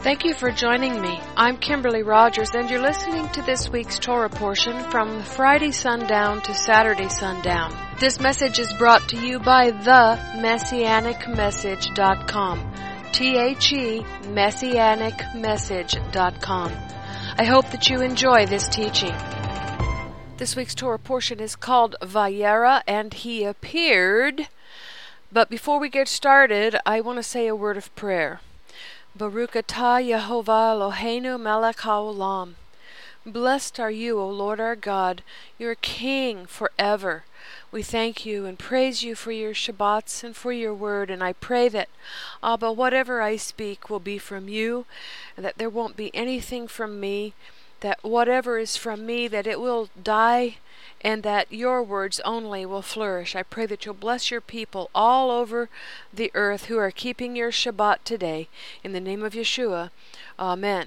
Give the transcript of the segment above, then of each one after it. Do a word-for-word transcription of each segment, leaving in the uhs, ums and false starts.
Thank you for joining me. I'm Kimberly Rogers, and you're listening to this week's Torah portion from Friday sundown to Saturday sundown. This message is brought to you by the messianic message dot com. T H E messianic message dot com. I hope that you enjoy this teaching. This week's Torah portion is called Vayera, and he appeared. But before we get started, I want to say a word of prayer. Baruch atah Yehovah Eloheinu melech haolam. Blessed are you, O Lord our God, your King forever. We thank you and praise you for your Shabbats and for your word, and I pray that, Abba, whatever I speak will be from you, and that there won't be anything from me, that whatever is from me, that it will die, and that your words only will flourish. I pray that you'll bless your people all over the earth who are keeping your Shabbat today. In the name of Yeshua, Amen.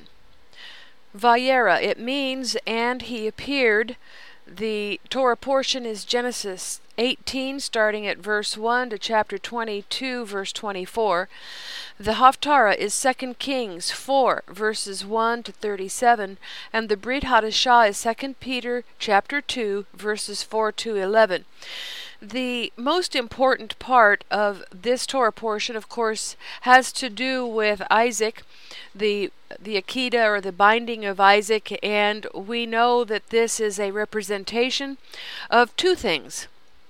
Vayera, it means, and he appeared. The Torah portion is Genesis eighteen, starting at verse one to chapter twenty-two, verse twenty-four. The Haftarah is Second Kings four, verses one to thirty-seven, and the Brit Hadashah is Second Peter chapter two, verses four to eleven. The most important part of this Torah portion, of course, has to do with Isaac, the the Akedah, or the binding of Isaac, and we know that this is a representation of two things.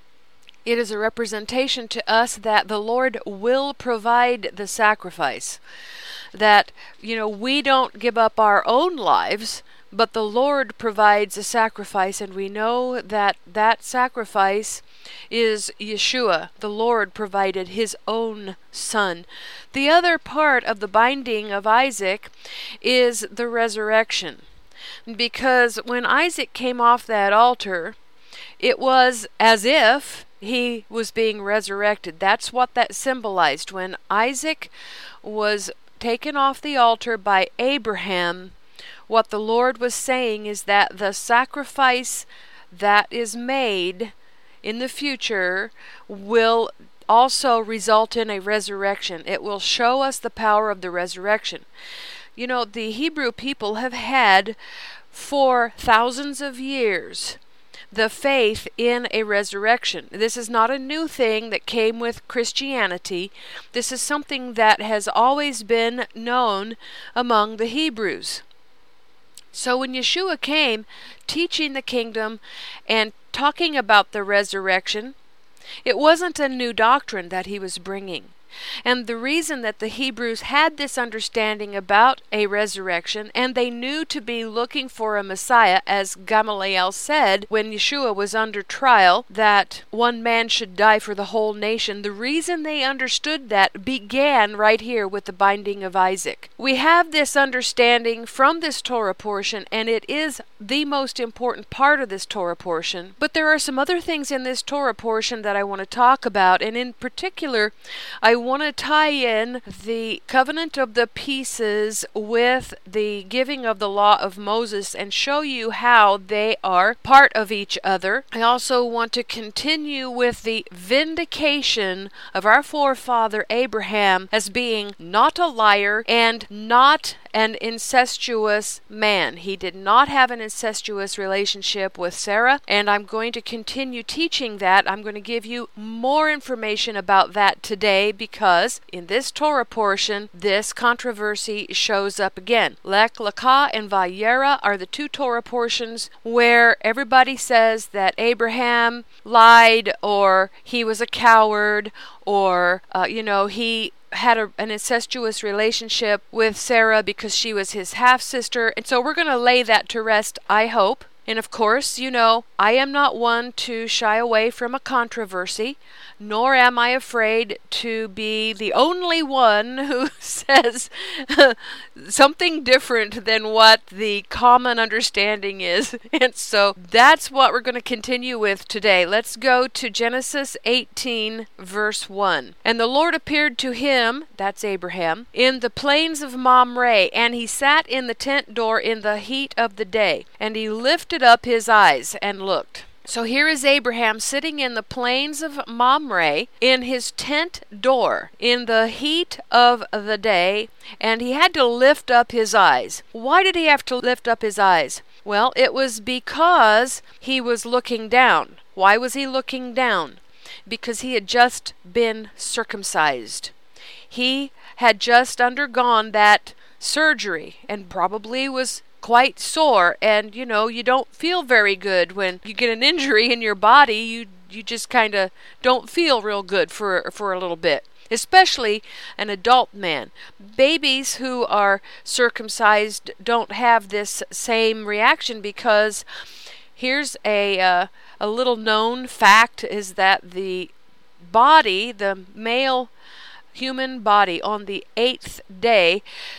It is a representation to us that the Lord will provide the sacrifice, that, you know, we don't give up our own lives, but the Lord provides a sacrifice, and we know that that sacrifice is Yeshua. The Lord provided his own son. The other part of the binding of Isaac is the resurrection, because when Isaac came off that altar, it was as if he was being resurrected. That's what that symbolized. When Isaac was taken off the altar by Abraham, what the Lord was saying is that the sacrifice that is made in the future will also result in a resurrection. It will show us the power of the resurrection. You know, the Hebrew people have had for thousands of years the faith in a resurrection. This is not a new thing that came with Christianity. This is something that has always been known among the Hebrews. So when Yeshua came teaching the kingdom and talking about the resurrection, it wasn't a new doctrine that he was bringing. And the reason that the Hebrews had this understanding about a resurrection, and they knew to be looking for a Messiah, as Gamaliel said when Yeshua was under trial, that one man should die for the whole nation, the reason they understood that began right here with the binding of Isaac. We have this understanding from this Torah portion, and it is the most important part of this Torah portion. But there are some other things in this Torah portion that I want to talk about, and in particular, I want to tie in the covenant of the pieces with the giving of the law of Moses and show you how they are part of each other. I also want to continue with the vindication of our forefather Abraham as being not a liar and not an incestuous man. He did not have an incestuous relationship with Sarah, and I'm going to continue teaching that. I'm going to give you more information about that today, because in this Torah portion, this controversy shows up again. Lech Lecha and Vayera are the two Torah portions where everybody says that Abraham lied, or he was a coward, or, uh, you know, he had a, an incestuous relationship with Sarah because she was his half-sister. And so we're going to lay that to rest, I hope. And of course, you know, I am not one to shy away from a controversy, nor am I afraid to be the only one who says something different than what the common understanding is. And so that's what we're going to continue with today. Let's go to Genesis eighteen, verse one. And the Lord appeared to him, that's Abraham, in the plains of Mamre, and he sat in the tent door in the heat of the day, and he lifted up his eyes and looked. So here is Abraham sitting in the plains of Mamre in his tent door in the heat of the day, and he had to lift up his eyes. Why did he have to lift up his eyes? Well, it was because he was looking down. Why was he looking down? Because he had just been circumcised. He had just undergone that surgery and probably was quite sore, and you know, you don't feel very good when you get an injury in your body. You you just kind of don't feel real good for for a little bit, especially an adult man. Babies who are circumcised don't have this same reaction, because here's a uh, a little known fact is that the body, the male human body, on the eighth day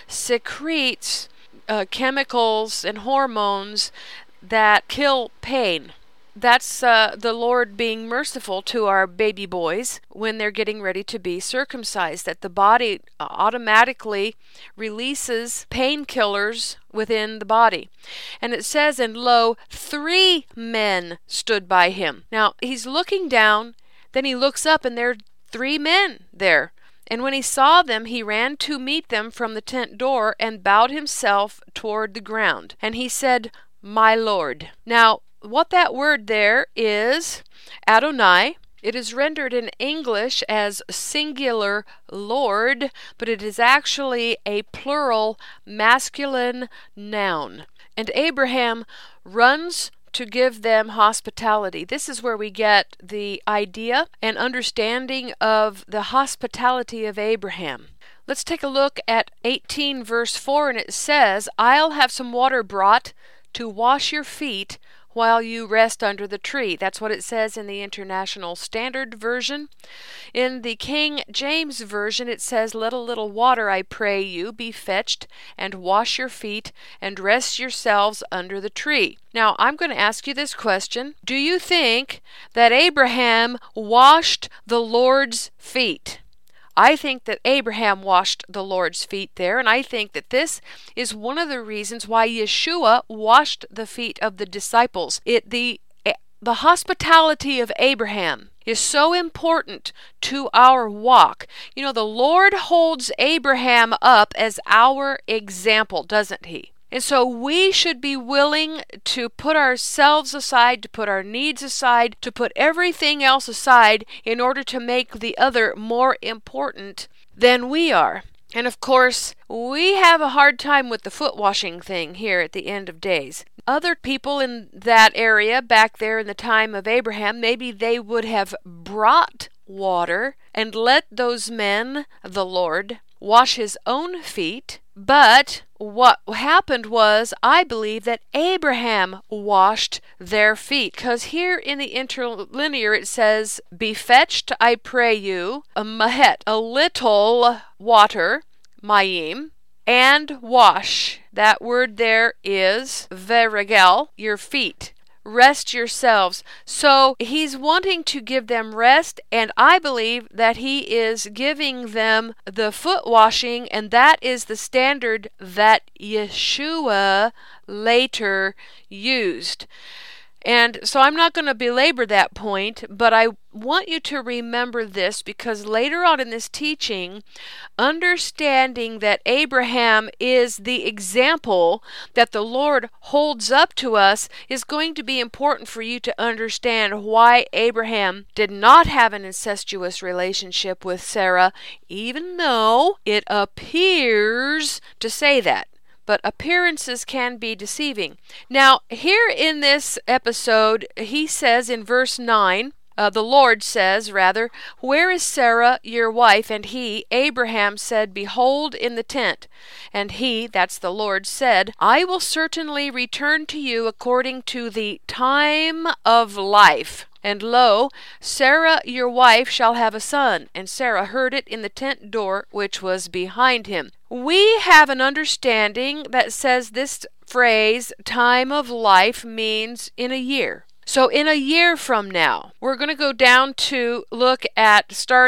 secretes Uh, chemicals and hormones that kill pain. That's uh, the Lord being merciful to our baby boys when they're getting ready to be circumcised, that the body automatically releases painkillers within the body. And it says, and lo, three men stood by him. Now, he's looking down, then he looks up, and there are three men there. And when he saw them, he ran to meet them from the tent door and bowed himself toward the ground. And he said, My Lord. Now, what that word there is Adonai. It is rendered in English as singular Lord, but it is actually a plural masculine noun. And Abraham runs to give them hospitality. This is where we get the idea and understanding of the hospitality of Abraham. Let's take a look at eighteen verse four, and it says, I'll have some water brought to wash your feet while you rest under the tree. That's what it says in the International Standard Version. In the King James Version, it says, Let a little water, I pray you, be fetched, and wash your feet, and rest yourselves under the tree. Now, I'm going to ask you this question. Do you think that Abraham washed the Lord's feet? I think that Abraham washed the Lord's feet there, and I think that this is one of the reasons why Yeshua washed the feet of the disciples. It the the hospitality of Abraham is so important to our walk. You know, the Lord holds Abraham up as our example, doesn't he? And so we should be willing to put ourselves aside, to put our needs aside, to put everything else aside in order to make the other more important than we are. And of course, we have a hard time with the foot washing thing here at the end of days. Other people in that area back there in the time of Abraham, maybe they would have brought water and let those men, the Lord, wash his own feet. But what happened was, I believe that Abraham washed their feet. Because here in the interlinear it says, Be fetched, I pray you, a mahet, a little water, mayim, and wash. That word there is veregel, your feet. Rest yourselves. So he's wanting to give them rest, and I believe that he is giving them the foot washing, and that is the standard that Yeshua later used. And so I'm not going to belabor that point, but I want you to remember this, because later on in this teaching, understanding that Abraham is the example that the Lord holds up to us is going to be important for you to understand why Abraham did not have an incestuous relationship with Sarah, even though it appears to say that. But appearances can be deceiving. Now, here in this episode, he says in verse nine, uh, the Lord says, rather, Where is Sarah, your wife? And he, Abraham, said, Behold, in the tent. And he, that's the Lord, said, I will certainly return to you according to the time of life. And lo, Sarah your wife shall have a son. And Sarah heard it in the tent door which was behind him. We have an understanding that says this phrase, time of life, means in a year. So in a year from now, we're going to go down to look at starting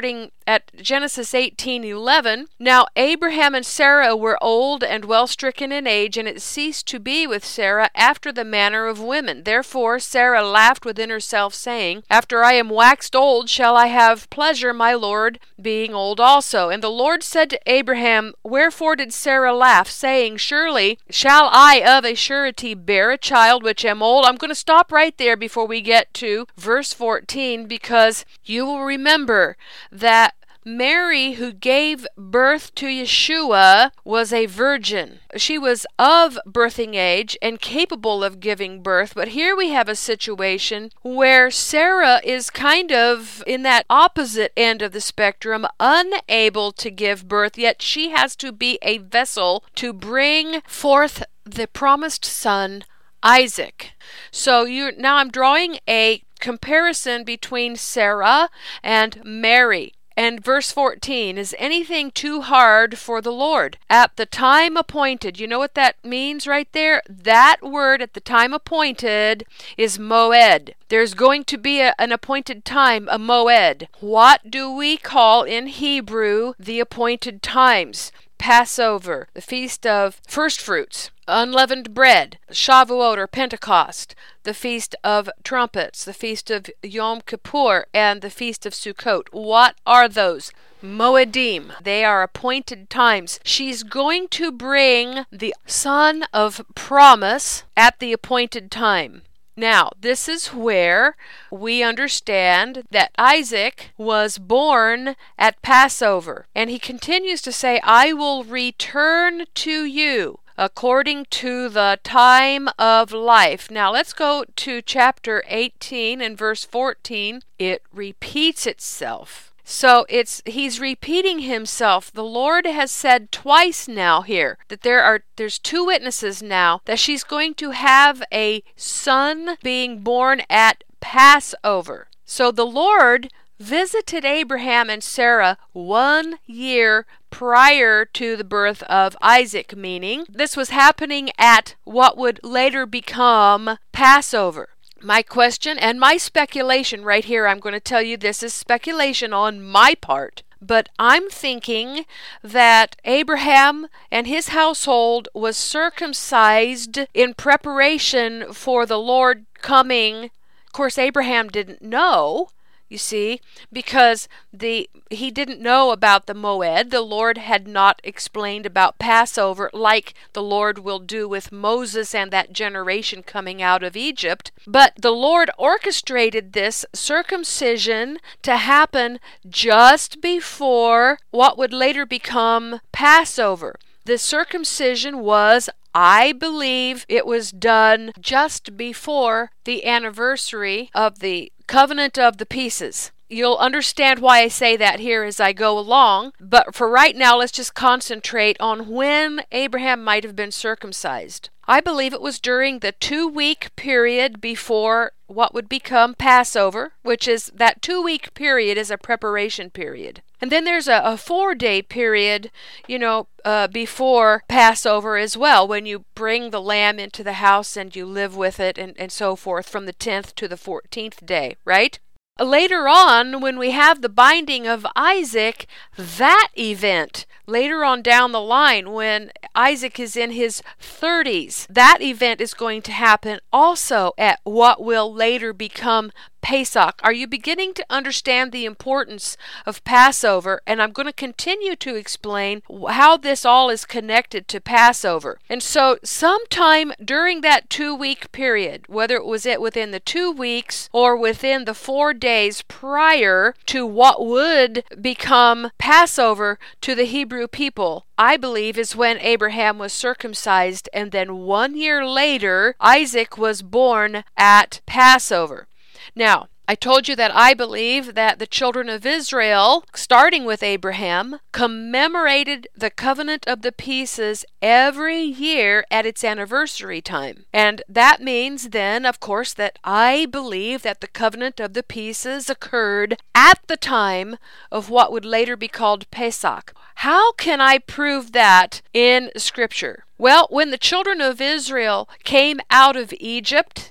at Genesis eighteen eleven, "Now Abraham and Sarah were old and well stricken in age, and it ceased to be with Sarah after the manner of women. Therefore Sarah laughed within herself, saying, After I am waxed old, shall I have pleasure, my Lord, being old also? And the Lord said to Abraham, Wherefore did Sarah laugh, saying, Surely shall I of a surety bear a child which am old?" I'm going to stop right there before we get to verse fourteen, because you will remember that Mary, who gave birth to Yeshua, was a virgin. She was of birthing age and capable of giving birth, but here we have a situation where Sarah is kind of in that opposite end of the spectrum, unable to give birth, yet she has to be a vessel to bring forth the promised son, Isaac. So you now I'm drawing a comparison between Sarah and Mary. And verse fourteen, "Is anything too hard for the Lord? At the time appointed." You know what that means right there? That word, at the time appointed, is moed. There's going to be a, an appointed time, a moed. What do we call in Hebrew the appointed times? Passover, the feast of first fruits, unleavened bread, Shavuot or Pentecost, the feast of trumpets, the feast of Yom Kippur, and the feast of Sukkot. What are those? Moedim. They are appointed times. She's going to bring the son of promise at the appointed time. Now, this is where we understand that Isaac was born at Passover. And he continues to say, "I will return to you according to the time of life." Now, let's go to chapter eighteen and verse fourteen. It repeats itself. So it's he's repeating himself. The Lord has said twice now here that there are there's two witnesses now that she's going to have a son being born at Passover. So the Lord visited Abraham and Sarah one year prior to the birth of Isaac, meaning this was happening at what would later become Passover. My question and my speculation right here, I'm going to tell you this is speculation on my part, but I'm thinking that Abraham and his household was circumcised in preparation for the Lord coming. Of course, Abraham didn't know, you see, because the he didn't know about the moed. The Lord had not explained about Passover like the Lord will do with Moses and that generation coming out of Egypt. But the Lord orchestrated this circumcision to happen just before what would later become Passover. The circumcision was, I believe, it was done just before the anniversary of the Covenant of the Pieces. You'll understand why I say that here as I go along, but for right now, let's just concentrate on when Abraham might have been circumcised. I believe it was during the two-week period before what would become Passover, which is that two-week period is a preparation period. And then there's a, a four-day period, you know, uh, before Passover as well, when you bring the lamb into the house and you live with it and, and so forth from the tenth to the fourteenth day, right? Later on, when we have the binding of Isaac, that event, later on down the line, when Isaac is in his thirties, that event is going to happen also at what will later become Pesach. Are you beginning to understand the importance of Passover? And I'm going to continue to explain how this all is connected to Passover. And so sometime during that two-week period, whether it was it within the two weeks or within the four days prior to what would become Passover to the Hebrew people, I believe is when Abraham was circumcised, and then one year later, Isaac was born at Passover. Now, I told you that I believe that the children of Israel, starting with Abraham, commemorated the Covenant of the Pieces every year at its anniversary time. And that means then, of course, that I believe that the Covenant of the Pieces occurred at the time of what would later be called Pesach. How can I prove that in Scripture? Well, when the children of Israel came out of Egypt,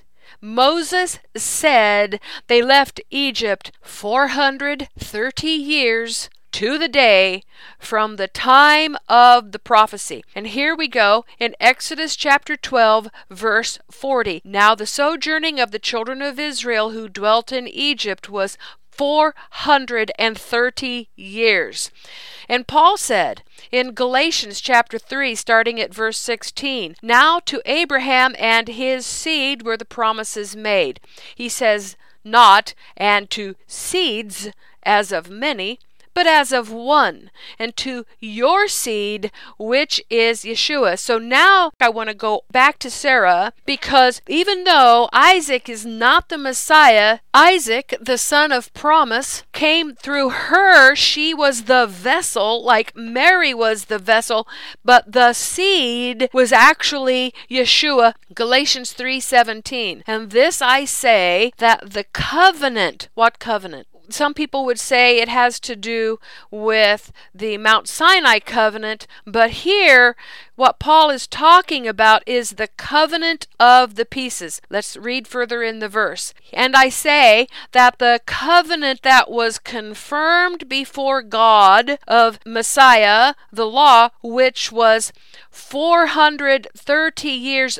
Moses said they left Egypt four hundred thirty years to the day from the time of the prophecy. And here we go in Exodus chapter twelve, verse forty. Now the sojourning of the children of Israel who dwelt in Egypt was four hundred thirty years. And Paul said in Galatians chapter three, starting at verse sixteen, now to Abraham and his seed were the promises made. He says not, and to seeds as of many, but as of one, and to your seed, which is Yeshua. So now I want to go back to Sarah, because even though Isaac is not the Messiah, Isaac, the son of promise, came through her. She was the vessel, like Mary was the vessel, but the seed was actually Yeshua. Galatians three seventeen. And this I say, that the covenant, what covenant? Some people would say it has to do with the Mount Sinai covenant, but here what Paul is talking about is the covenant of the pieces. Let's read further in the verse. And I say that the covenant that was confirmed before God of Messiah, the law, which was four hundred thirty years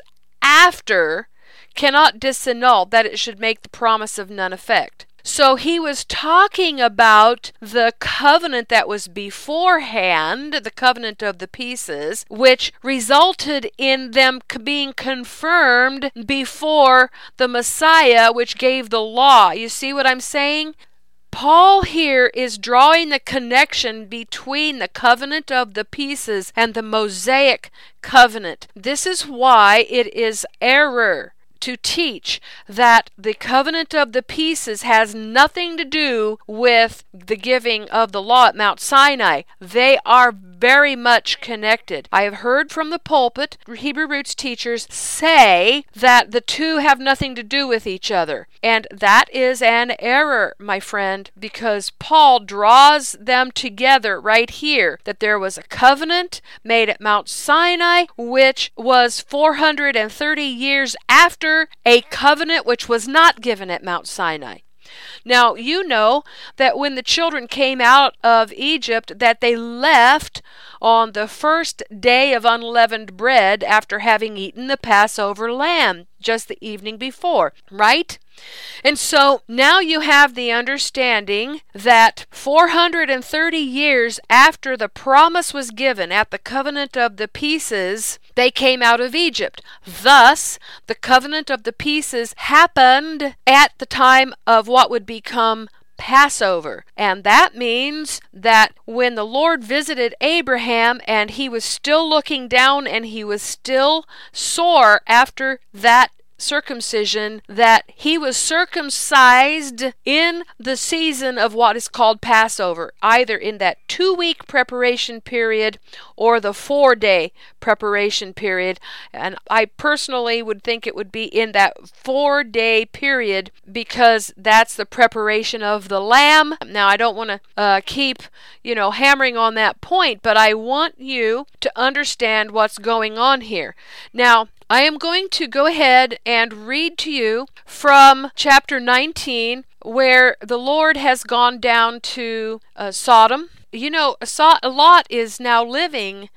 after, cannot disannul, that it should make the promise of none effect. So he was talking about the covenant that was beforehand, the covenant of the pieces, which resulted in them being confirmed before the Messiah, which gave the law. You see what I'm saying? Paul here is drawing the connection between the covenant of the pieces and the Mosaic covenant. This is why it is error to teach that the covenant of the pieces has nothing to do with the giving of the law at Mount Sinai. They are very much connected. I have heard from the pulpit Hebrew roots teachers say that the two have nothing to do with each other. And that is an error, my friend, because Paul draws them together right here, that there was a covenant made at Mount Sinai, which was four hundred thirty years after a covenant which was not given at Mount Sinai. Now, you know that when the children came out of Egypt, that they left on the first day of unleavened bread after having eaten the Passover lamb just the evening before, right? And so now you have the understanding that four hundred thirty years after the promise was given at the covenant of the pieces, they came out of Egypt. Thus, the covenant of the pieces happened at the time of what would become Passover. And that means that when the Lord visited Abraham and he was still looking down and he was still sore after that circumcision, that he was circumcised in the season of what is called Passover, either in that two-week preparation period or the four-day preparation period. And I personally would think it would be in that four-day period, because that's the preparation of the lamb. Now, I don't want to uh, keep, you know, hammering on that point, but I want you to understand what's going on here. Now, I am going to go ahead and read to you from chapter nineteen, where the Lord has gone down to uh, Sodom. You know, Lot is now living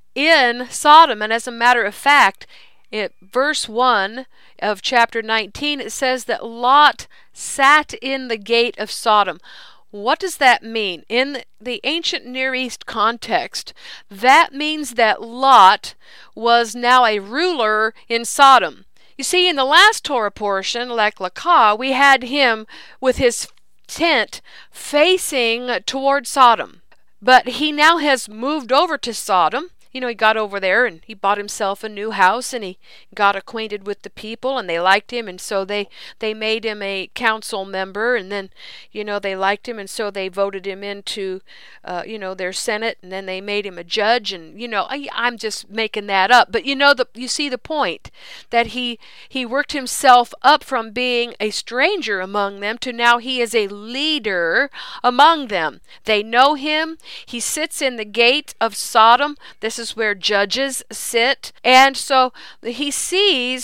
in Sodom, and as a matter of fact, it, verse one of chapter nineteen, it says that Lot sat in the gate of Sodom. What does that mean? In the ancient Near East context, that means that Lot was now a ruler in Sodom. You see, in the last Torah portion, Lech Lecha, we had him with his tent facing toward Sodom. But he now has moved over to Sodom. You know, he got over there and he bought himself a new house, and he got acquainted with the people, and they liked him, and so they, they made him a council member, and then, you know, they liked him, and so they voted him into, uh, you know, their Senate, and then they made him a judge, and, you know, I, I'm just making that up, but you know, the you see the point, that he, he worked himself up from being a stranger among them to now he is a leader among them. They know him. He sits in the gate of Sodom. This is where judges sit. And so he sees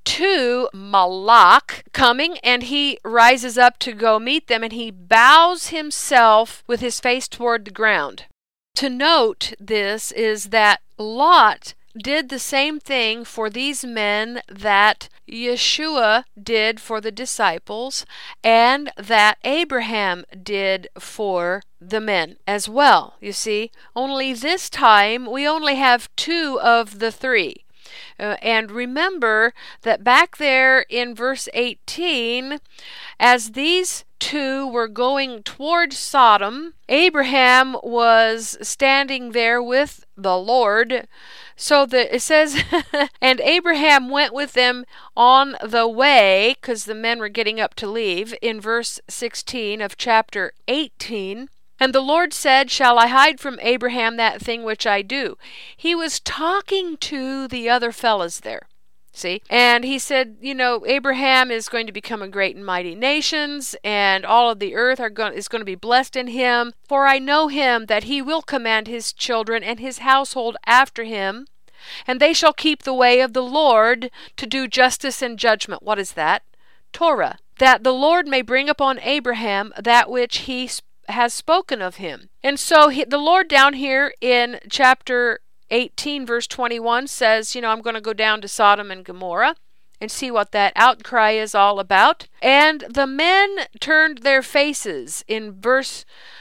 to Malach coming, and he rises up to go meet them, and he bows himself with his face toward the ground. To note this is that Lot did the same thing for these men that Yeshua did for the disciples, and that Abraham did for the men as well. You see, only this time we only have two of the three. Uh, and remember that back there in verse eighteen, as these two were going toward Sodom, Abraham was standing there with the Lord. So the, it says, and Abraham went with them on the way, because the men were getting up to leave, in verse sixteen of chapter eighteen. And the Lord said, shall I hide from Abraham that thing which I do? He was talking to the other fellas there. See? And he said, you know, Abraham is going to become a great and mighty nations, and all of the earth are going, is going to be blessed in him. For I know him that he will command his children and his household after him, and they shall keep the way of the Lord to do justice and judgment. What is that? Torah. That the Lord may bring upon Abraham that which he has spoken of him. And so he, the Lord down here in chapter eighteen verse twenty-one says, you know, I'm going to go down to Sodom and Gomorrah and see what that outcry is all about. And the men turned their faces in verse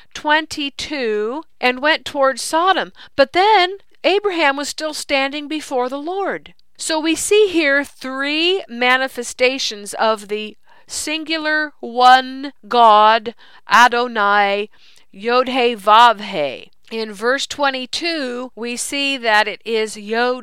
twenty-two and went towards Sodom. But then Abraham was still standing before the Lord. So we see here three manifestations of the singular one God, Adonai, Yod-Heh-Vav-Heh. In verse twenty-two, we see that it is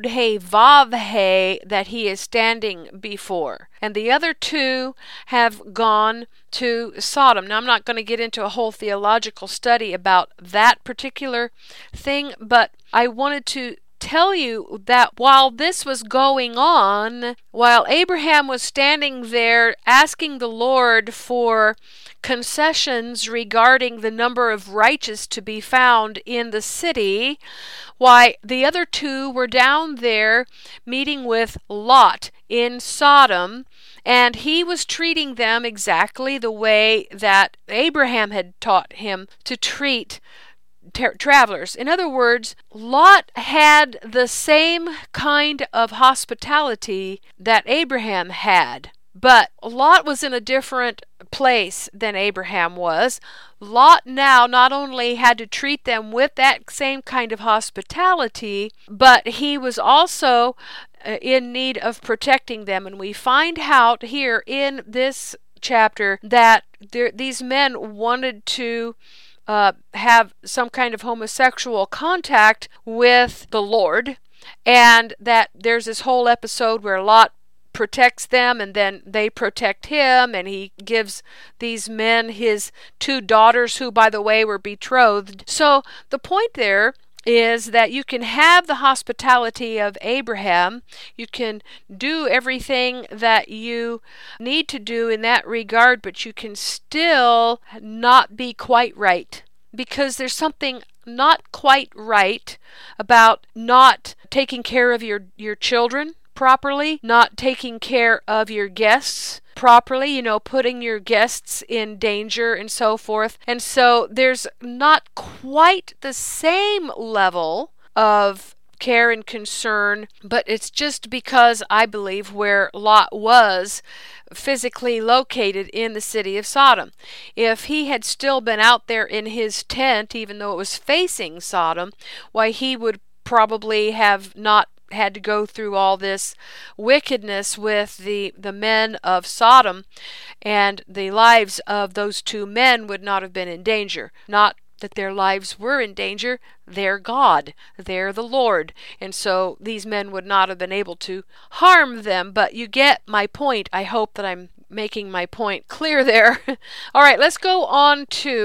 Yod-Heh-Vav-Heh that he is standing before. And the other two have gone to Sodom. Now, I'm not going to get into a whole theological study about that particular thing, but I wanted to tell you that while this was going on, while Abraham was standing there asking the Lord for concessions regarding the number of righteous to be found in the city, why the other two were down there meeting with Lot in Sodom, and he was treating them exactly the way that Abraham had taught him to treat Tra- travelers. In other words, Lot had the same kind of hospitality that Abraham had, but Lot was in a different place than Abraham was. Lot now not only had to treat them with that same kind of hospitality, but he was also uh, in need of protecting them. And we find out here in this chapter that there, these men wanted to Uh, have some kind of homosexual contact with the Lord, and that there's this whole episode where Lot protects them and then they protect him, and he gives these men his two daughters, who, by the way, were betrothed. So the point there is that you can have the hospitality of Abraham, you can do everything that you need to do in that regard, but you can still not be quite right, because there's something not quite right about not taking care of your, your children properly, not taking care of your guests properly, you know, putting your guests in danger and so forth. And so there's not quite the same level of care and concern, but it's just because I believe where Lot was physically located in the city of Sodom. If he had still been out there in his tent, even though it was facing Sodom, why, he would probably have not had to go through all this wickedness with the, the men of Sodom, and the lives of those two men would not have been in danger. Not that their lives were in danger, they're God, they're the Lord, and so these men would not have been able to harm them. But you get my point. I hope that I'm making my point clear there. All right, let's go on to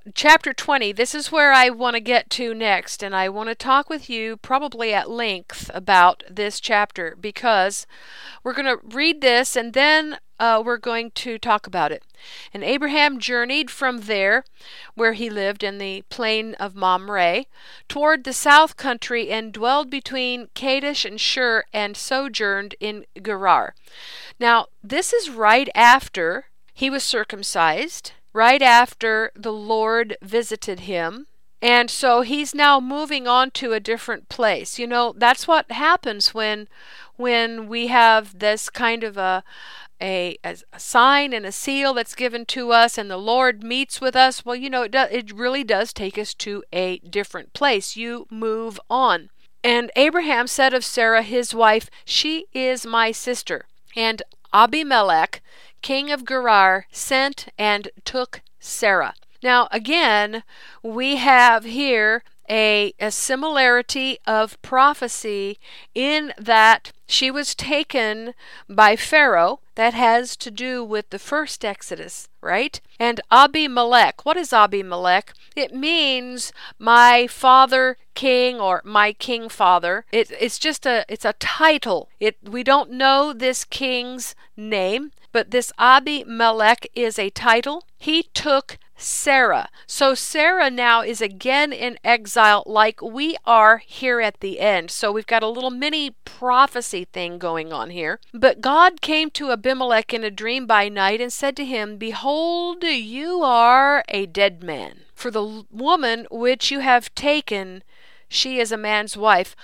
chapter twenty, this is where I want to get to next, and I want to talk with you probably at length about this chapter, because we're going to read this and then uh, we're going to talk about it. And Abraham journeyed from there, where he lived in the plain of Mamre, toward the south country, and dwelled between Kadesh and Shur, and sojourned in Gerar. Now, this is right after he was circumcised, right after the Lord visited him. And so he's now moving on to a different place. You know, that's what happens when when we have this kind of a a, a sign and a seal that's given to us, and the Lord meets with us. Well, you know, it, do, it really does take us to a different place. You move on. And Abraham said of Sarah his wife, "She is my sister." And Abimelech, king of Gerar, sent and took Sarah. Now, again, we have here a, a similarity of prophecy in that she was taken by Pharaoh. That has to do with the first Exodus, right? And Abimelech, what is Abimelech? It means my father king, or my king father. It, it's just a it's a title. It we don't know this king's name, but this Abimelech is a title. He took Sarah. So Sarah now is again in exile, like we are here at the end. So we've got a little mini prophecy thing going on here. But God came to Abimelech in a dream by night and said to him, "Behold, you are a dead man. For the woman which you have taken, she is a man's wife."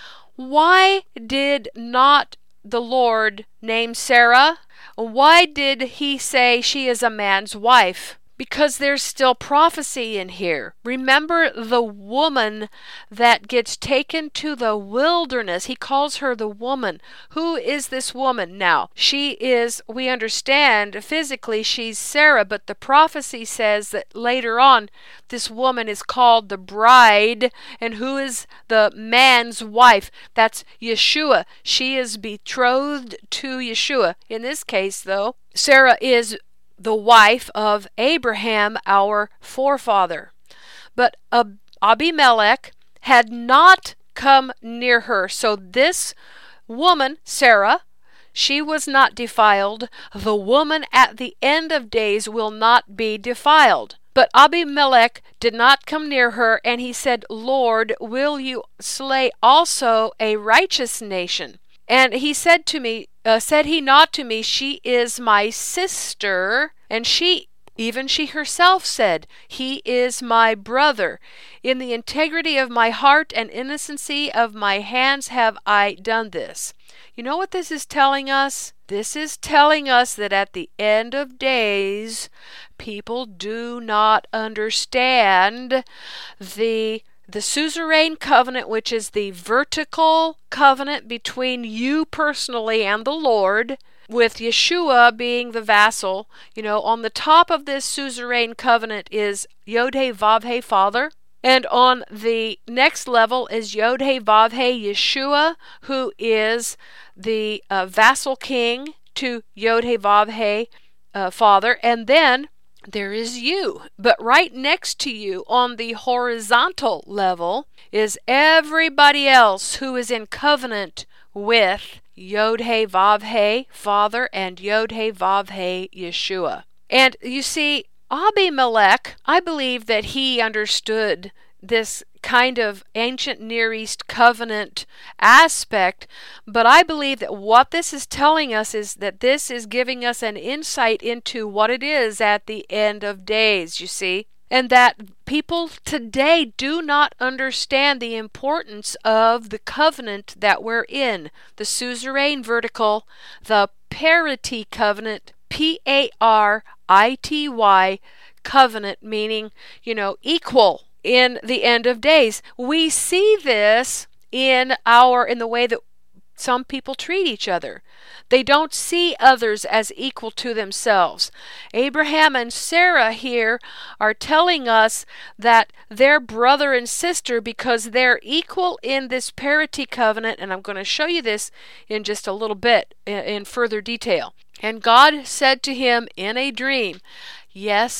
Why did not the Lord name Sarah? Why did he say she is a man's wife? Because there's still prophecy in here. Remember the woman that gets taken to the wilderness. He calls her the woman. Who is this woman now? She is, we understand, physically she's Sarah, but the prophecy says that later on this woman is called the bride. And who is the man's wife? That's Yeshua. She is betrothed to Yeshua. In this case, though, Sarah is the wife of Abraham, our forefather. But Ab- Abimelech had not come near her. So this woman, Sarah, she was not defiled. The woman at the end of days will not be defiled. But Abimelech did not come near her, and he said, "Lord, will you slay also a righteous nation?" And he said to me, uh, said he not to me, "She is my sister." And she, even she herself said, "He is my brother. In the integrity of my heart and innocency of my hands have I done this." You know what this is telling us? This is telling us that at the end of days, people do not understand the The suzerain covenant, which is the vertical covenant between you personally and the Lord, with Yeshua being the vassal. You know, on the top of this suzerain covenant is Yod-Heh-Vav-Heh, Father. And on the next level is Yod-Heh-Vav-Heh, Yeshua, who is the uh, vassal king to Yod-Heh-Vav-Heh, uh, Father. And then there is you. But right next to you on the horizontal level is everybody else who is in covenant with Yod-Heh-Vav-Heh, Father, and Yod-Heh-Vav-Heh, Yeshua. And you see, Abimelech, I believe that he understood this kind of ancient Near East covenant aspect, but I believe that what this is telling us is that this is giving us an insight into what it is at the end of days, you see, and that people today do not understand the importance of the covenant that we're in, the suzerain vertical, the parity covenant, P A R I T Y covenant, meaning, you know, equal in the end of days. We see this in our in the way that some people treat each other. They don't see others as equal to themselves. Abraham and Sarah here are telling us that they're brother and sister because they're equal in this parity covenant, and I'm going to show you this in just a little bit in further detail. And God said to him in a dream, "Yes,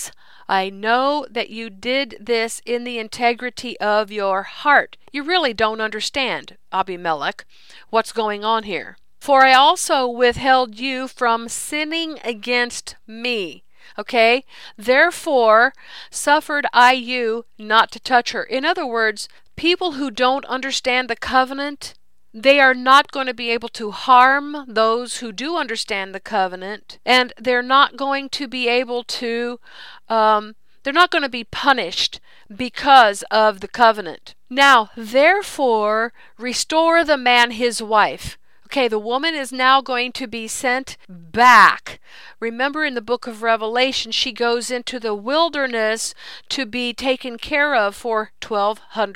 I know that you did this in the integrity of your heart. You really don't understand, Abimelech, what's going on here. For I also withheld you from sinning against me. Okay? Therefore, suffered I you not to touch her. In other words, people who don't understand the covenant, they are not going to be able to harm those who do understand the covenant, and they're not going to be able to, um, they're not going to be punished because of the covenant. Now, therefore, restore the man his wife. Okay, the woman is now going to be sent back. Remember in the book of Revelation, she goes into the wilderness to be taken care of for twelve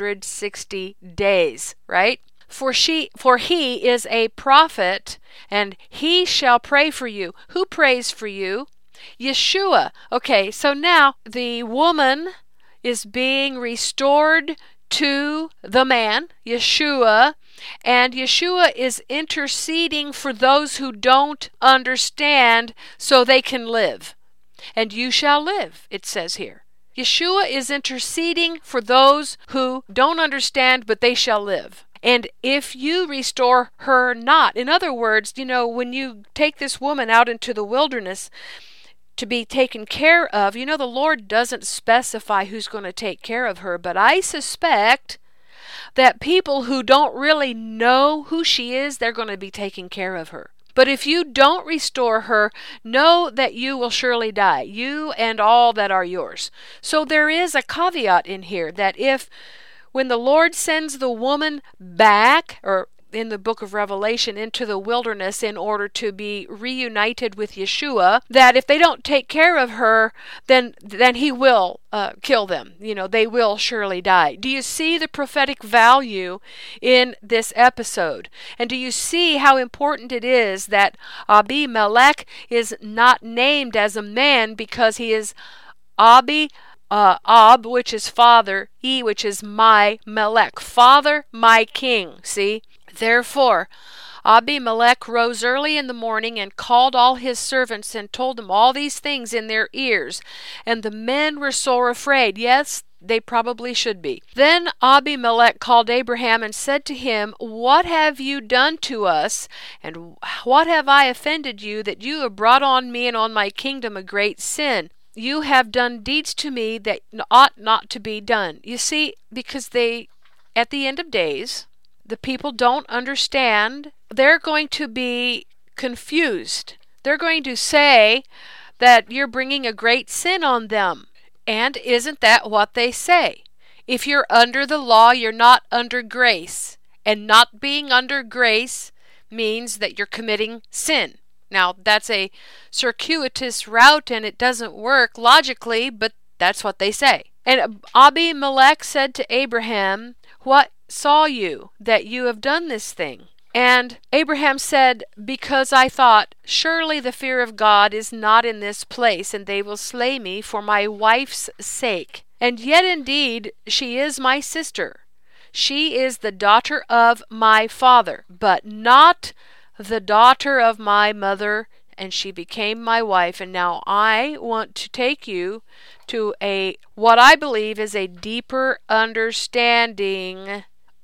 sixty days, right? For she, for he is a prophet, and he shall pray for you. Who prays for you? Yeshua. Okay, so now the woman is being restored to the man, Yeshua, and Yeshua is interceding for those who don't understand so they can live. And you shall live, it says here. Yeshua is interceding for those who don't understand, but they shall live. And if you restore her not, in other words, you know, when you take this woman out into the wilderness to be taken care of, you know, the Lord doesn't specify who's going to take care of her, but I suspect that people who don't really know who she is, they're going to be taking care of her. But if you don't restore her, know that you will surely die, you and all that are yours. So there is a caveat in here that if, when the Lord sends the woman back, or in the book of Revelation, into the wilderness in order to be reunited with Yeshua, that if they don't take care of her, then then he will uh, kill them. You know, they will surely die. Do you see the prophetic value in this episode? And do you see how important it is that Abimelech is not named as a man because he is Abi, uh, Ab, which is father, E, which is my, Melech, father, my king. See? Therefore, Abimelech rose early in the morning and called all his servants and told them all these things in their ears. And the men were sore afraid. Yes, they probably should be. Then Abimelech called Abraham and said to him, What have you done to us? And what have I offended you, that you have brought on me and on my kingdom a great sin? You have done deeds to me that ought not to be done. You see, because they, at the end of days, the people don't understand. They're going to be confused. They're going to say that you're bringing a great sin on them. And isn't that what they say? If you're under the law, you're not under grace. And not being under grace means that you're committing sin. Now, that's a circuitous route and it doesn't work logically, but that's what they say. And Abimelech said to Abraham, What saw you that you have done this thing? And Abraham said, Because I thought, surely the fear of God is not in this place, and they will slay me for my wife's sake. And yet indeed she is my sister. She is the daughter of my father, but not the daughter of my mother, and she became my wife. And now I want to take you to a, what I believe is a deeper understanding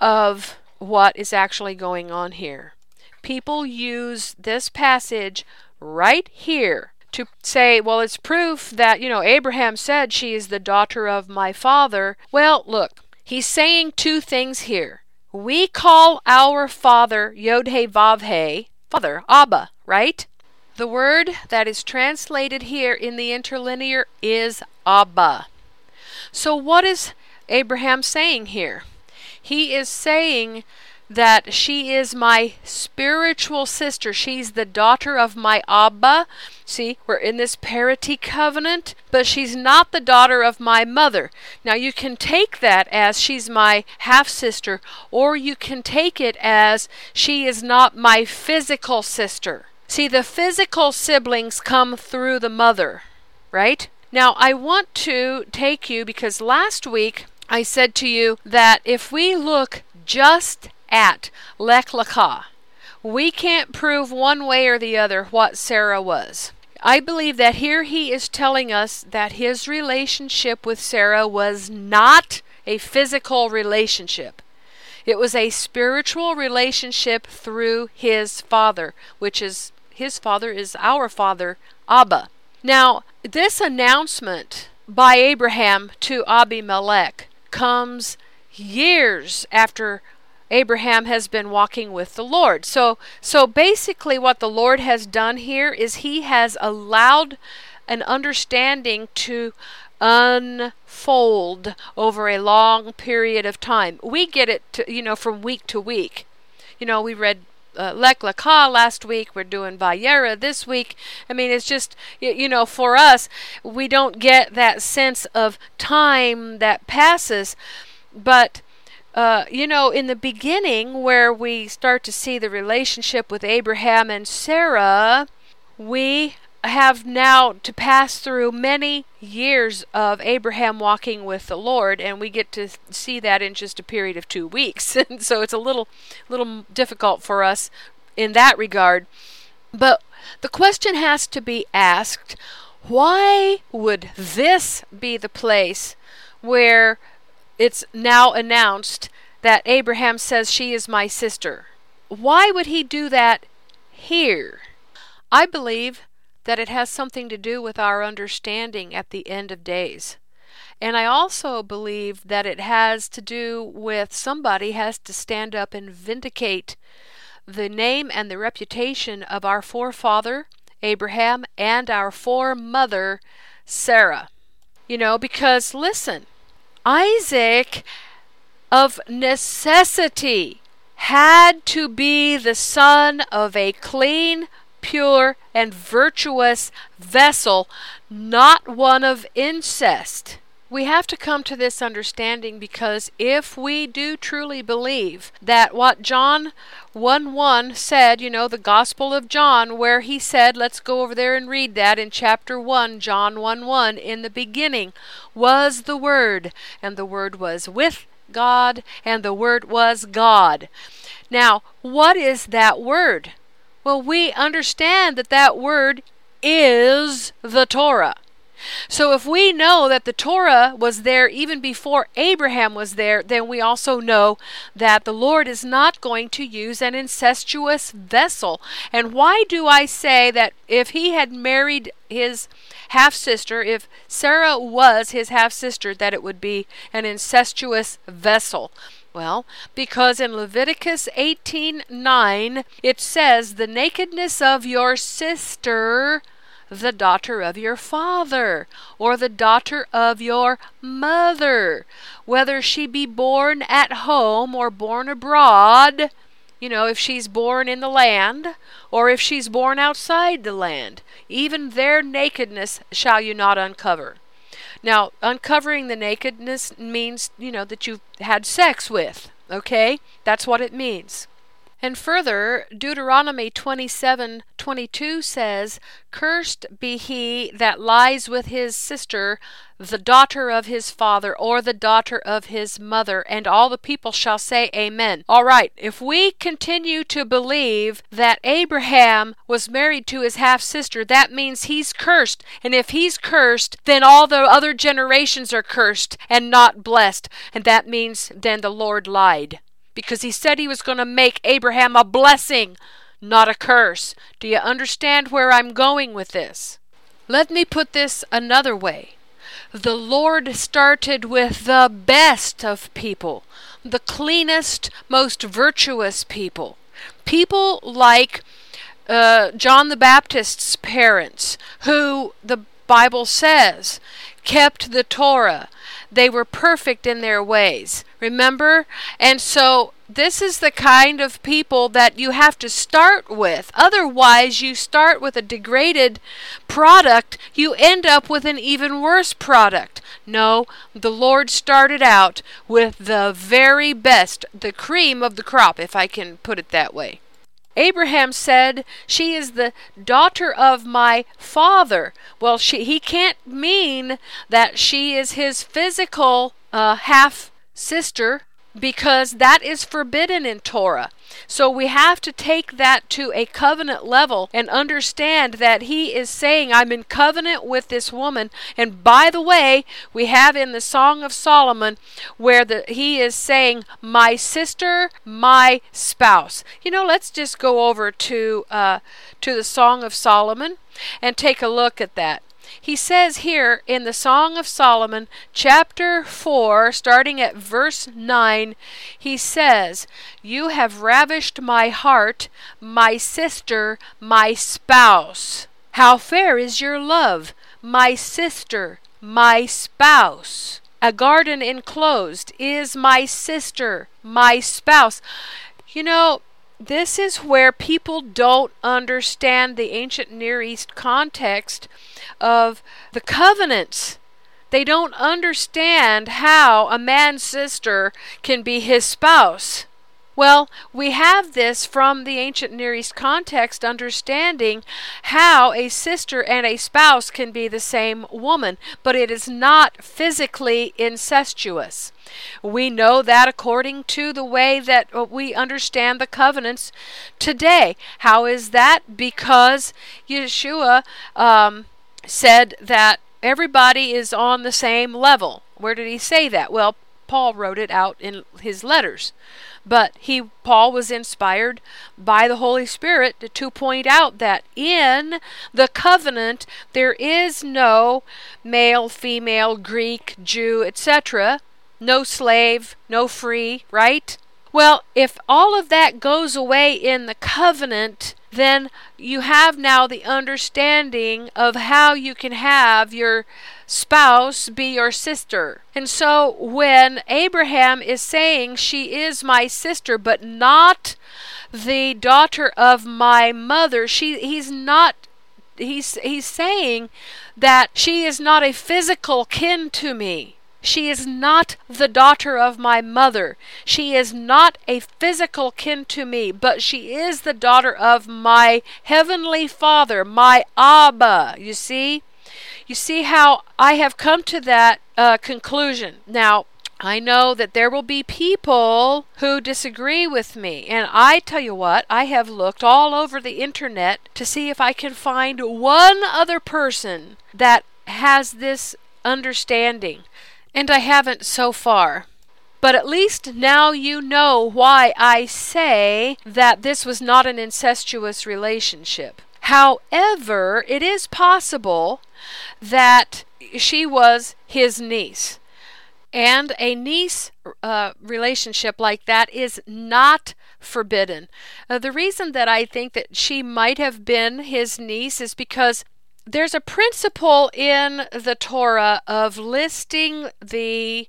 of what is actually going on here. People use this passage right here to say, well, it's proof that, you know, Abraham said she is the daughter of my father. Well, look, he's saying two things here. We call our father Yod-Heh-Vav-Heh, father, Abba, right? The word that is translated here in the interlinear is Abba. So what is Abraham saying here? He is saying that she is my spiritual sister. She's the daughter of my Abba. See, we're in this parity covenant, but she's not the daughter of my mother. Now you can take that as she's my half-sister, or you can take it as she is not my physical sister. See, the physical siblings come through the mother, right? Now I want to take you, because last week I said to you that if we look just at Lech Lecha, we can't prove one way or the other what Sarah was. I believe that here he is telling us that his relationship with Sarah was not a physical relationship. It was a spiritual relationship through his father, which is, his father is our father, Abba. Now, this announcement by Abraham to Abimelech comes years after Abraham has been walking with the Lord. So, so basically what the Lord has done here is he has allowed an understanding to unfold over a long period of time. We get it, to, you know, from week to week. You know, we read uh, Lech Lecha last week. We're doing Vayera this week. I mean, it's just, you know, for us, we don't get that sense of time that passes. But, uh, you know, in the beginning, where we start to see the relationship with Abraham and Sarah, we have now to pass through many years of Abraham walking with the Lord, and we get to see that in just a period of two weeks. And so it's a little little difficult for us in that regard. But the question has to be asked, why would this be the place where it's now announced that Abraham says, she is my sister? Why would he do that here? I believe that it has something to do with our understanding at the end of days. And I also believe that it has to do with somebody has to stand up and vindicate the name and the reputation of our forefather, Abraham, and our foremother, Sarah. You know, because listen, Isaac of necessity had to be the son of a clean, pure, and virtuous vessel, not one of incest. We have to come to this understanding, because if we do truly believe that what John one one said, you know, the Gospel of John, where he said, let's go over there and read that in chapter one, John one one, in the beginning was the Word, and the Word was with God, and the Word was God. Now, what is that Word? Well, we understand that that Word is the Torah. So if we know that the Torah was there even before Abraham was there, then we also know that the Lord is not going to use an incestuous vessel. And why do I say that if he had married his half-sister, if Sarah was his half-sister, that it would be an incestuous vessel? Well, because in Leviticus eighteen nine, it says, the nakedness of your sister, the daughter of your father, or the daughter of your mother, whether she be born at home or born abroad, you know, if she's born in the land, or if she's born outside the land, even their nakedness shall you not uncover. Now, uncovering the nakedness means, you know, that you've had sex with, okay? That's what it means. And further, Deuteronomy twenty-seven twenty-two says, cursed be he that lies with his sister, the daughter of his father, or the daughter of his mother. And all the people shall say amen. All right, if we continue to believe that Abraham was married to his half-sister, that means he's cursed. And if he's cursed, then all the other generations are cursed and not blessed. And that means then the Lord lied, because he said he was going to make Abraham a blessing, not a curse. Do you understand where I'm going with this? Let me put this another way. The Lord started with the best of people, the cleanest, most virtuous people. People like uh, John the Baptist's parents, who the Bible says kept the Torah. They were perfect in their ways. Remember? And so this is the kind of people that you have to start with. Otherwise, you start with a degraded product, you end up with an even worse product. No, the Lord started out with the very best, the cream of the crop, if I can put it that way. Abraham said, she is the daughter of my father. Well, she, he can't mean that she is his physical uh, half-sister. because that is forbidden in Torah. So we have to take that to a covenant level and understand that he is saying, I'm in covenant with this woman. And by the way, we have in the Song of Solomon where the, he is saying, my sister, my spouse. You know, let's just go over to uh, to the Song of Solomon and take a look at that. He says here in the Song of Solomon, chapter four, starting at verse nine, he says, you have ravished my heart, my sister, my spouse. How fair is your love, my sister, my spouse. A garden enclosed is my sister, my spouse. You know, this is where people don't understand the ancient Near East context of the covenants. They don't understand how a man's sister can be his spouse. Well, we have this from the ancient Near East context, understanding how a sister and a spouse can be the same woman, but it is not physically incestuous. We know that according to the way that we understand the covenants today. How is that? Because Yeshua um, said that everybody is on the same level. Where did he say that? Well, Paul wrote it out in his letters. But he, Paul was inspired by the Holy Spirit to, to point out that in the covenant there is no male, female, Greek, Jew, et cetera. No slave, no free, right? Well, if all of that goes away in the covenant, then you have now the understanding of how you can have your spouse be your sister. And so when Abraham is saying she is my sister but not the daughter of my mother, she he's not he's he's saying that she is not a physical kin to me. She is not the daughter of my mother. She is not a physical kin to me, but she is the daughter of my heavenly Father, my Abba. You see? You see how I have come to that uh, conclusion. Now, I know that there will be people who disagree with me. And I tell you what, I have looked all over the internet to see if I can find one other person that has this understanding. And I haven't so far. But at least now you know why I say that this was not an incestuous relationship. However, it is possible that she was his niece. And a niece uh, relationship like that is not forbidden. Uh, the reason that I think that she might have been his niece is because there's a principle in the Torah of listing the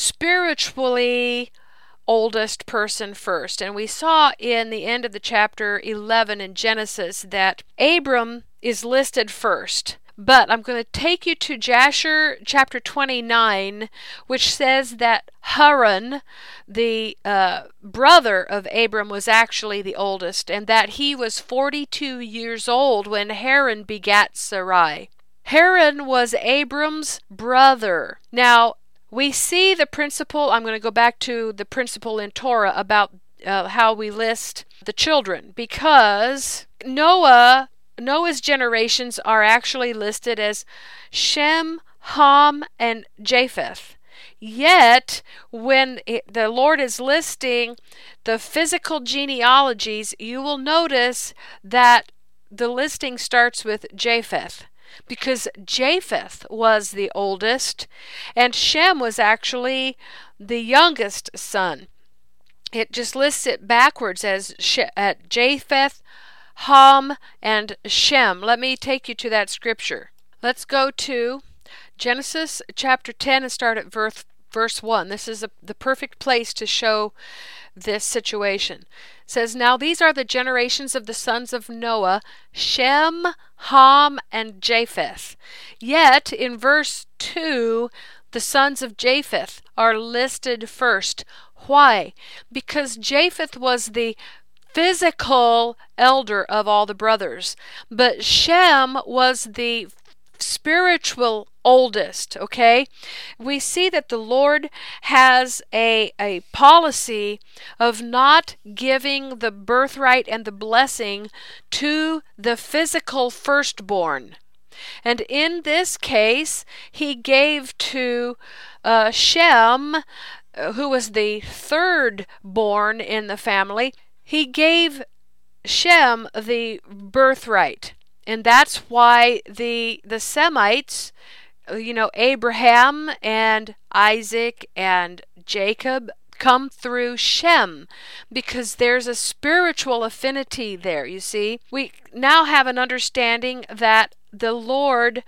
spiritually oldest person first. And we saw in the end of the chapter eleven in Genesis that Abram is listed first. But I'm going to take you to Jasher chapter twenty-nine, which says that Haran, the uh, brother of Abram, was actually the oldest, and that he was forty-two years old when Haran begat Sarai. Haran was Abram's brother. Now, we see the principle, I'm going to go back to the principle in Torah about uh, how we list the children, because Noah Noah's generations are actually listed as Shem, Ham, and Japheth. Yet, when it, the Lord is listing the physical genealogies, you will notice that the listing starts with Japheth, because Japheth was the oldest, and Shem was actually the youngest son. It just lists it backwards as She- at Japheth, Ham, and Shem. Let me take you to that scripture. Let's go to Genesis chapter ten and start at verse, verse one. This is a, the perfect place to show this situation. It says, now these are the generations of the sons of Noah, Shem, Ham, and Japheth. Yet, in verse two, the sons of Japheth are listed first. Why? Because Japheth was the physical elder of all the brothers, but Shem was the spiritual oldest, okay? We see that the Lord has a, a policy of not giving the birthright and the blessing to the physical firstborn. And in this case, he gave to uh, Shem, who was the third born in the family, he gave Shem the birthright. And that's why the the Semites, you know, Abraham and Isaac and Jacob come through Shem, because there's a spiritual affinity there, you see. We now have an understanding that the Lord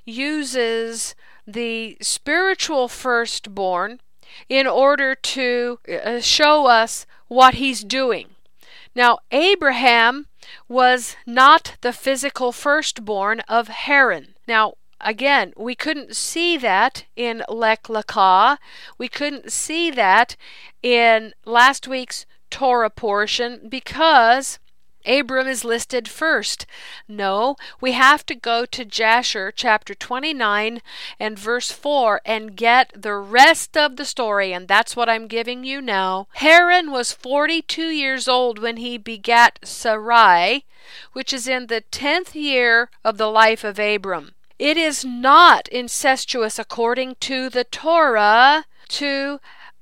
uses the spiritual firstborn in order to uh, show us what he's doing. Now, Abraham was not the physical firstborn of Haran. Now, again, we couldn't see that in Lech Lecha. We couldn't see that in last week's Torah portion because Abram is listed first. No, we have to go to Jasher chapter twenty-nine and verse four and get the rest of the story, and that's what I'm giving you now. Haran was forty-two years old when he begat Sarai, which is in the tenth year of the life of Abram. It is not incestuous according to the Torah to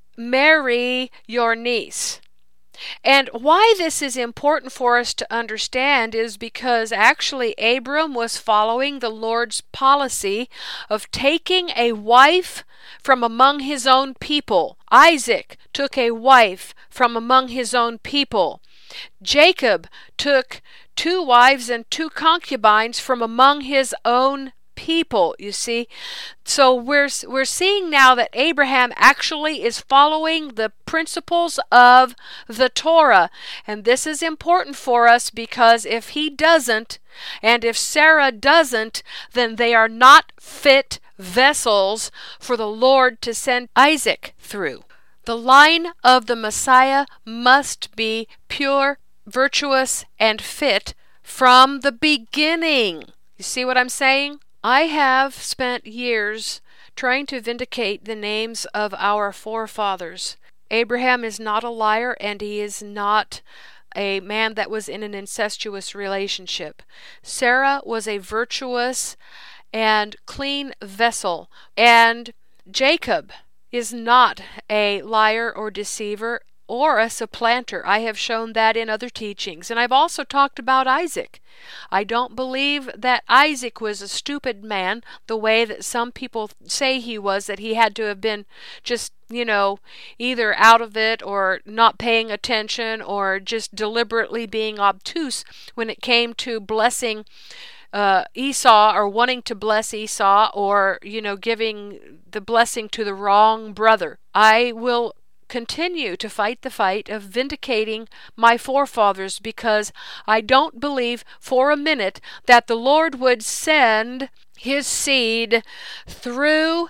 marry your niece. And why this is important for us to understand is because actually Abram was following the Lord's policy of taking a wife from among his own people. Isaac took a wife from among his own people. Jacob took two wives and two concubines from among his own people, you see. So we're we're seeing now that Abraham actually is following the principles of the Torah. And this is important for us because if he doesn't, and if Sarah doesn't, then they are not fit vessels for the Lord to send Isaac through. The line of the Messiah must be pure, virtuous, and fit from the beginning. You see what I'm saying? I have spent years trying to vindicate the names of our forefathers. Abraham is not a liar, and he is not a man that was in an incestuous relationship. Sarah was a virtuous and clean vessel, and Jacob is not a liar or deceiver or a supplanter. I have shown that in other teachings. And I've also talked about Isaac. I don't believe that Isaac was a stupid man the way that some people say he was, that he had to have been just, you know, either out of it or not paying attention or just deliberately being obtuse when it came to blessing uh, Esau or wanting to bless Esau or, you know, giving the blessing to the wrong brother. I will continue to fight the fight of vindicating my forefathers because I don't believe for a minute that the Lord would send his seed through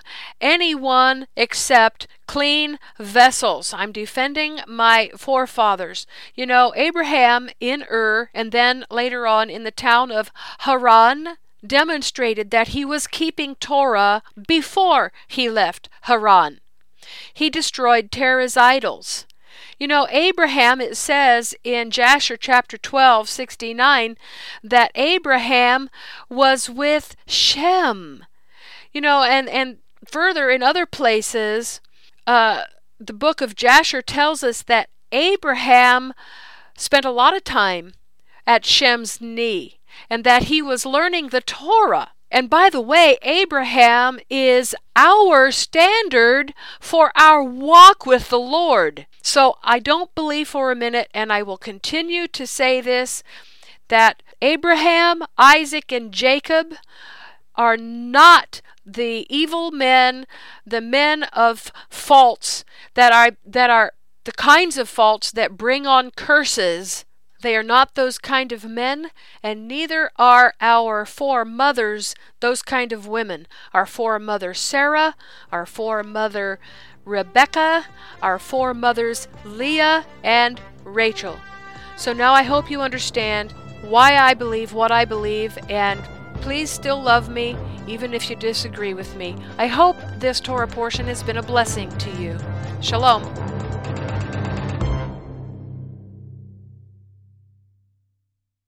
anyone except clean vessels. I'm defending my forefathers. You know, Abraham in Ur and then later on in the town of Haran demonstrated that he was keeping Torah before he left Haran. He destroyed Terah's idols. You know, Abraham, it says in Jasher chapter twelve, sixty-nine, that Abraham was with Shem. You know, and, and further in other places, uh, the book of Jasher tells us that Abraham spent a lot of time at Shem's knee and that he was learning the Torah. And by the way, Abraham is our standard for our walk with the Lord. So I don't believe for a minute, and I will continue to say this, that Abraham, Isaac, and Jacob are not the evil men, the men of faults that are that are the kinds of faults that bring on curses. They are not those kind of men, and neither are our foremothers those kind of women. Our foremother Sarah, our foremother Rebecca, our foremothers Leah and Rachel. So now I hope you understand why I believe what I believe, and please still love me even if you disagree with me. I hope this Torah portion has been a blessing to you. Shalom.